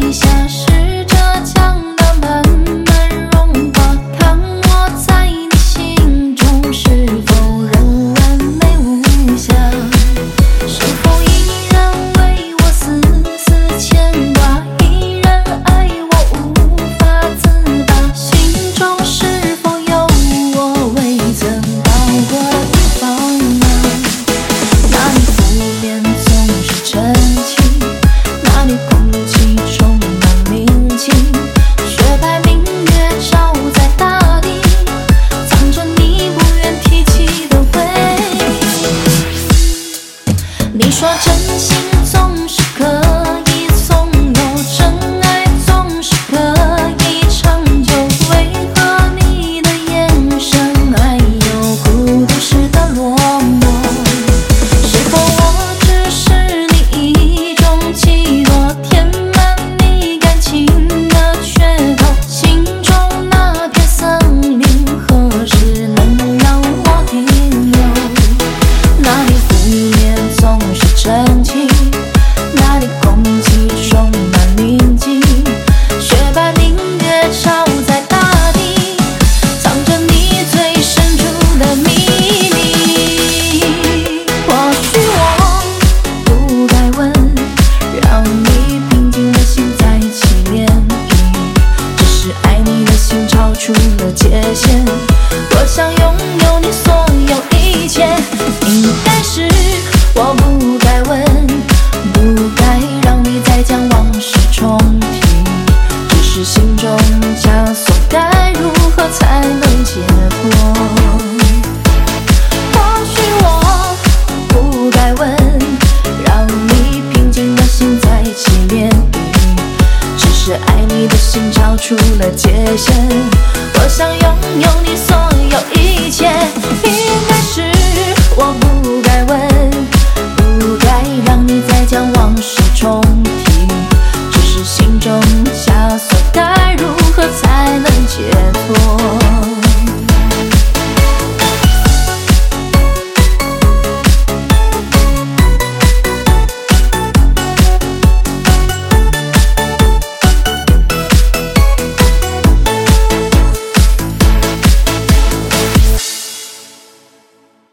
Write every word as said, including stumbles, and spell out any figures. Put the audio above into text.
地下室这江的慢慢融化，看我在你心中是否仍完美无瑕，是否依然为我丝丝牵挂，依然爱我无法自拔，心中是否有我未曾到过的地方呢？那里湖面总是澄清，那里空气充满宁静，雪白明月照在大地，藏着你不愿提起的回忆。你说真心总是可以从容，真爱总是可以长久，为何你的眼神还有孤独时的落寞？是否我只是你一种寄托，填满你感情的缺口？心中那片森林何时能让我停留？那里湖面总是澄清，那里空气充满宁静，雪白明月照在大地，藏着你最深处的秘密。或许我不该问，让你平静的心再起涟漪，只是爱你的心超出了界限，我想拥有你所有一切。应该是我不该问，不该让你再将往事重提，只是心中枷锁该如何才能解脱？或许我不该问，让你平静的心再起涟漪，只是爱你的心超出了界限，我想拥有你所